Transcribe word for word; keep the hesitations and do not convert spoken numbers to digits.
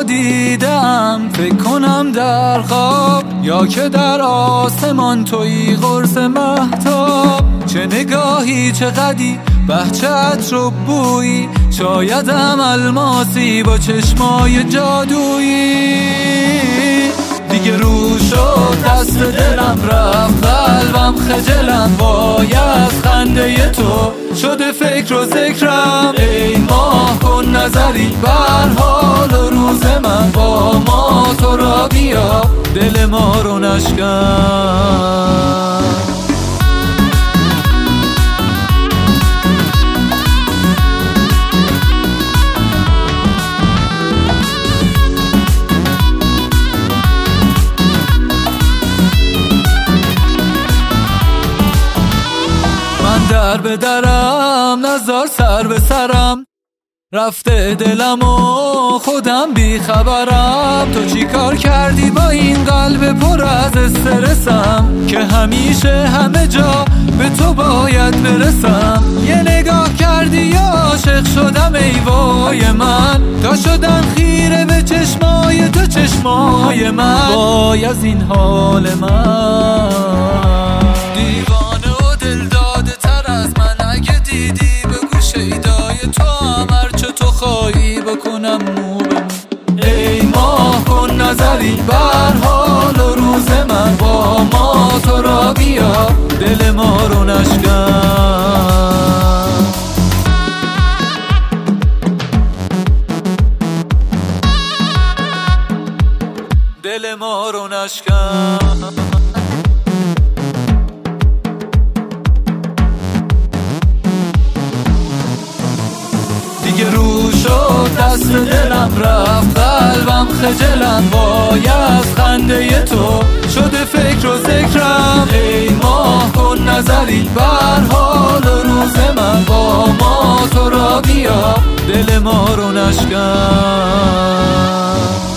ها دیدم، فکر کنم در خواب یا که در آسمان تویی قرص مهتاب. چه نگاهی چه قدی بچه عطر و بویی، شایدم الماسی با چشمای جادویی. دیگه رو شد دست دلم، رفت قلبم خجلم، وای از خنده تو شده فکر و ذکرم. ای ماه کن نظری بر حال و روز من، با ما تو را بیا دل ما رو نشکن. در به درم نزار سر به سرم، رفته دلم و خودم بی خبرم. تو چی کار کردی با این قلب پر از استرسم، که همیشه همه جا به تو باید برسم. یه نگاه کردی یا عاشق شدم ای وای من، تا شدن خیره به چشمای تو چشمای من. وای از این حال من، دیوانه و دل داده تر از من. اگه دیدی بگو شیدای تو هم، هرچه تو خواهی بکنم مو به مو. ای ماه کن نظری بر حال و روز من، با ما تو را بیا دل ما رو نشکن. دل ما رو نشکن. دیگه رو شد دست دلم، رفت قلبم خجلم، وای از خنده تو شده فکر و ذکرم. ای ماه کن نظری بر حال و روز من، با ما تو را بیا دل ما رو نشکن.